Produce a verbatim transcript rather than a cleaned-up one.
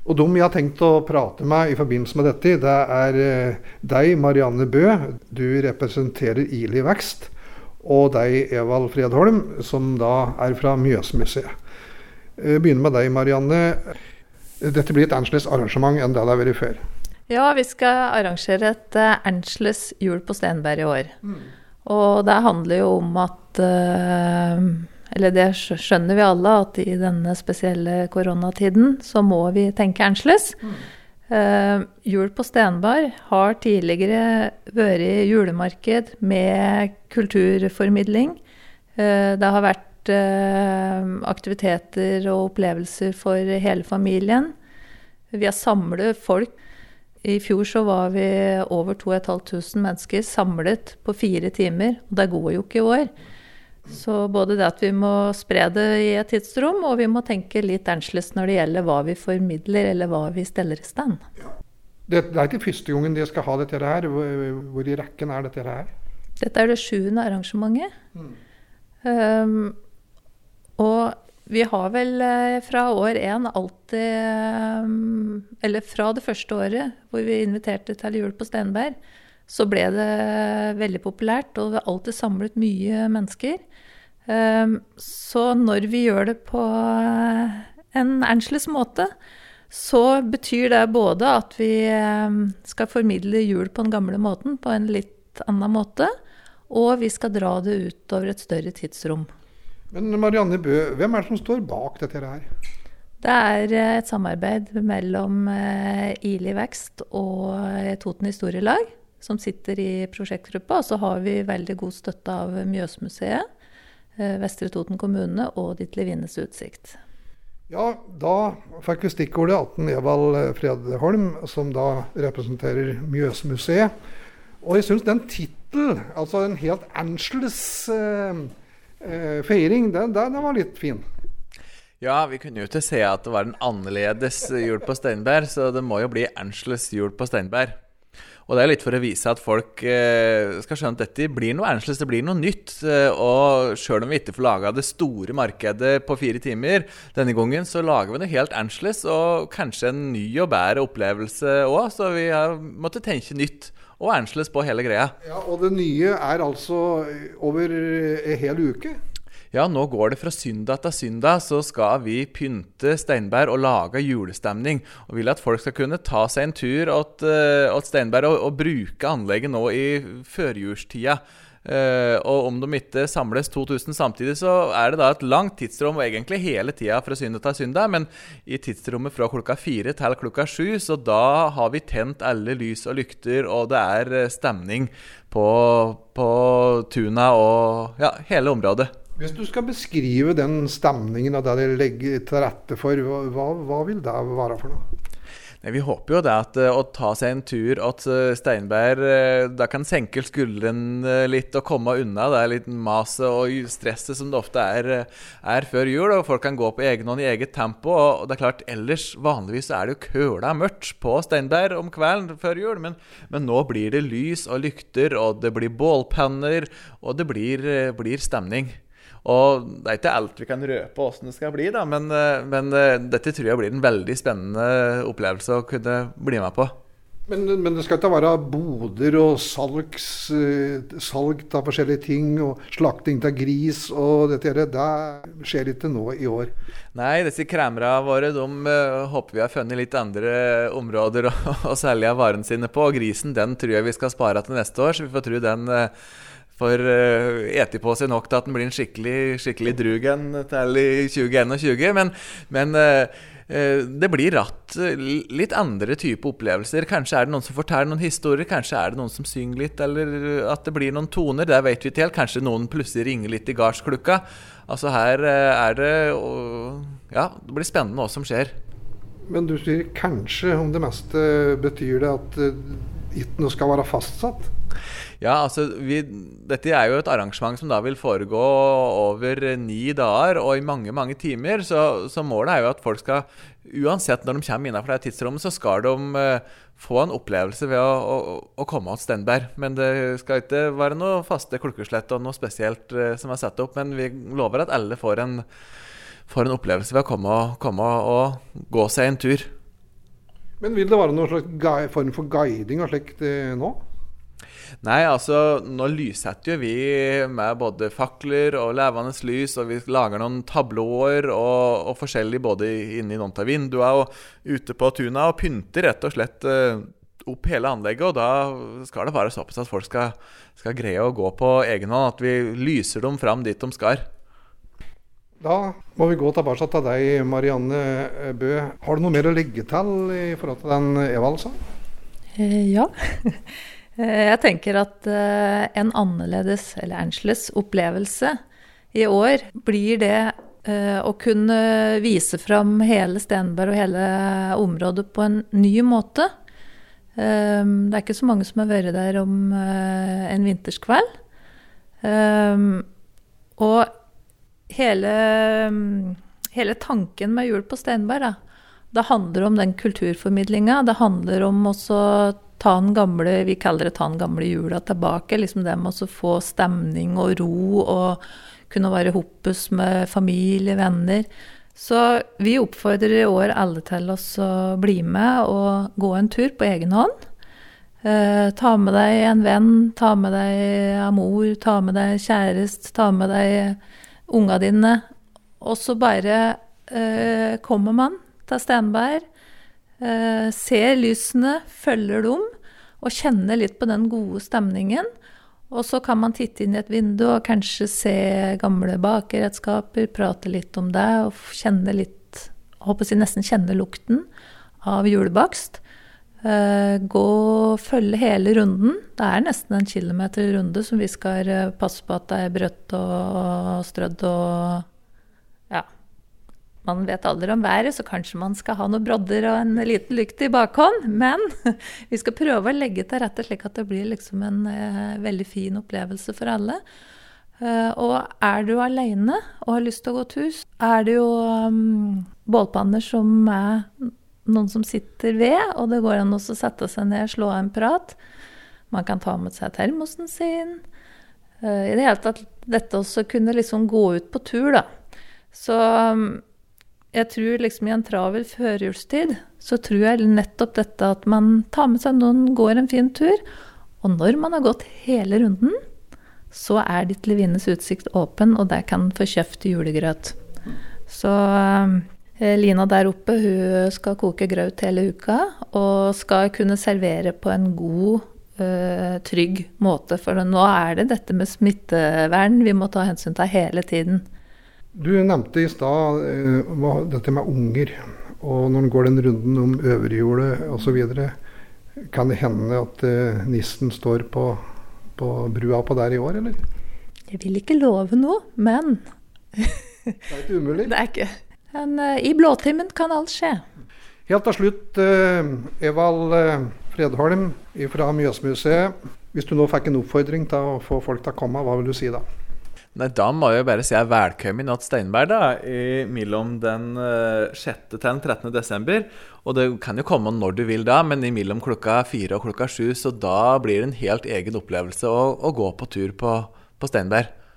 Og de jeg har tenkt å prate med i forbindelse med dette, det er eh, deg, Marianne Bø, du representerer Ili Vekst, og deg, Evald Fredholm, som da er fra Mjøsmuseet. Eh, begynner med deg, Marianne. Dette blir et annerledes arrangement enn det det har vært før. Ja, vi skal arrangere et uh, annerledes jul på Steinberg i år. Mm. Og det handler jo om at... Uh, Eller det skjønner vi alle, at i denne spesielle koronatiden så må vi tenke annerledes. Mm. Uh, jul på Steinberg har tidligere vært julemarked med kulturformidling. Uh, det har vært uh, aktiviteter og opplevelser for hele familien. Vi har samlet folk. I fjor så var vi over to og et halvt tusen mennesker samlet på fire timer, og det går jo ikke i år. Så både det at vi må spre det i et tidsrom, og vi må tenke litt annerledes når det gjelder hva vi formidler, eller hva vi steller i stand. Ja. Det, det er ikke første gangen de skal ha dette her. Hvor, hvor i rekken er dette her? Dette er det sjuende arrangementet. Mm. Um, og vi har vel fra år én alltid, um, eller fra det første året, hvor vi inviterte til jul på Steinberg, så ble det veldig populært, og vi har alltid samlet mye mennesker. Så når vi gjør det på en annerledes måte, så betyr det både at vi skal formidle jul på den gamle måten, på en litt annen måte, og vi skal dra det ut over et større tidsrom. Men Marianne Bø, hvem er det som står bak dette her? Det er et samarbeid mellom Ili Vekst og Toten Historielag, som sitter i prosjektgruppa, og så har vi veldig god støtte av Mjøsmuseet, Vestre Toten kommune og Ditlev-Innes Utsikt. Ja, da fikk vi stikkordet Atten Evald Fredholm, som da representerer Mjøsmuseet. Og jeg synes den titel, altså en helt annerledes eh, eh, feiring, den, den var litt fin. Ja, vi kunne jo ikke se at det var en annerledes jul på Steinberg, så det må jo bli annerledes jul på Steinberg. Og det er litt for å vise at folk eh, skal skjønne at dette blir noe annerledes, det blir noe nytt. Eh, og selv om vi ikke får laget det store markedet på fire timer denne gangen, så lager vi det helt annerledes, og kanskje en ny og bedre opplevelse også. Så vi har måttet tenke nytt og annerledes på hele greia. Ja, og det nye er altså over en hel uke? Ja, nå går det fra syndag til syndag, så skal vi pynte Steinberg og lage julestemning. Og vil at folk skal kunne ta seg en tur til Steinberg og, og bruke anlegget nå i førjulstida. Uh, og om de ikke samles to tusen samtidig, så er det da et langt tidsrom, og egentlig hele tida fra syndag til syndag, men i tidsrommet fra klokka fire til klokka sju, så da har vi tent alle lys og lykter, og det er stemning på, på tuna og ja, hele området. Hvis du skal beskrive den stemningen og det dere legger til rette for, hva, hva vil det være for noe? Nei, vi håper jo det at uh, å ta seg en tur at uh, Steinberg uh, da kan senke skulderen uh, litt og komme unna det er litt maset og stresset som det ofte er, uh, er før jul, og folk kan gå på egen hånd i eget tempo, og, og det er klart ellers vanligvis er det jo køla mørkt på Steinberg om kvelden før jul, men, men nå blir det lys og lykter, og det blir bålpanner, og det blir, uh, blir stemning. Og det er ikke alt vi kan røpe hvordan det skal bli da, men, men dette tror jeg blir en veldig spennende opplevelse å kunne bli med på. Men, men det skal ikke være boder og salgs, salg av forskjellige ting og slakting av gris og dette, det skjer ikke nå i år. Nei, disse kremere våre, de uh, håper vi har funnet litt andre områder å, å selge varene sine på, og grisen den tror jeg vi skal spare til neste år, så vi får tro den uh, for uh, eti på seg nok til at den blir en skikkelig, skikkelig drugen til i tjue enogtjue, men, men uh, uh, det blir ratt litt andre type opplevelser. Kanskje er det noen som forteller noen historier, kanskje er det noen som synger litt, eller at det blir noen toner, det vet vi til. Kanskje noen plutselig ringer litt i gardsklukka. Altså her uh, er det, uh, ja, det blir spennende hva som skjer. Men du sier kanskje om det meste, betyr det at uh, ikke noe skal være fastsatt? Ja, altså, vi, dette er jo et arrangement som da vil foregå over ni dager og i mange, mange timer, så, så målet er jo at folk skal, uansett når de kommer innenfor det tidsrommet, så skal de uh, få en opplevelse ved å, å, å komme til Steinberg. Men det skal ikke være noe faste klokkeslett og noe spesielt uh, som er satt opp, men vi lover at alle får en, får en opplevelse ved å komme og, komme og gå seg en tur. Men vil det være noen slags form for guiding og slikt nå? Nei, altså, nå lyssetter jo vi med både fakler og levende lys, og vi lager noen tablåer og, og forskjellig både inne i noen av vinduene og ute på tuna, og pynter rett og slett uh, opp hele anlegget, og da skal det være såpass at folk skal, skal greie å gå på egen hånd, at vi lyser dem fram dit de skal. Da må vi gå tilbake til deg, Marianne Bø. Har du noe mer å legge til i forhold til den Eva altså? Eh, ja. Jeg tenker at uh, en annerledes, eller annerledes opplevelse i år blir det uh, å kunne vise fram hele Stenberg og hele området på en ny måte. Um, det er ikke så mange som har vært der om uh, en vinterskveld. Um, og hele, um, hele tanken med jul på Stenberg, da, det handler om den kulturformidlingen. Det handler om også ta den gamle, vi kaller det ta den gamle jula tilbake, liksom det med å få stemning og ro, og kunne være hoppes med familie, venner. Så vi oppfordrer i år alle til oss å bli med og gå en tur på egen hånd. Eh, ta med deg en venn, ta med deg amor, ta med deg kjærest, ta med deg unga dine, og så bare eh, kommer man til Stenberg, Uh, ser lysene, følger dem, og kjenner litt på den gode stemningen. Og så kan man titte inn i et vindu og kanskje se gamle bakeredskaper, prate litt om det, og kjenne litt, håper jeg nesten kjenne lukten av julebakst. Uh, gå og følge hele runden. Det er nesten en kilometer runde som vi skal uh, passe på at det er brøtt og strødd og ja. Man vet aldri om været, så kanskje man skal ha noen brodder og en liten lykt i bakhånd, men vi skal prøve å legge til rette slik at det blir liksom en uh, veldig fin opplevelse for alle. Uh, og er du alene og har lyst til å gå tur, er det jo um, bålpanner som er noen som sitter ved, og det går an å sette seg ned og slå en prat. Man kan ta med seg termosen sin. Uh, I det hele tatt, dette også kunne liksom gå ut på tur da. Så um, jeg tror liksom i en travel førjulstid, så tror jeg nettopp dette at man tar med seg noen, går en fin tur, og når man har gått hele runden, så er ditt Levinnes utsikt åpen, og der kan få kjøpt julegrøt. Så eh, Lina der oppe, hun skal koke grøt hele uka, og skal kunne servere på en god, eh, trygg måte, for nå er det dette med smittevern vi må ta hensyn til hele tiden. Du nevnte i stad uh, dette med unger, og når den går den runden om øverhjulet og så videre, kan det hende at uh, nissen står på, på brua på der i år, eller? Jeg vil ikke love noe, men det er ikke umulig. Det er ikke. Men uh, i blåtimen kan alt skje. Helt til slutt, uh, Evald uh, Fredholm fra Mjøsmuseet. Hvis du nå fikk en oppfordring til å få folk til å komme, hva vil du si da? Nei, da må jeg bare si jeg er velkommen til Steinberg da, i mellom den sjette til den trettende desember, og det kan jo komme når du vil da, men i mellom klokka fire og klokka sju, så da blir det en helt egen opplevelse å, å gå på tur på, på Steinberg.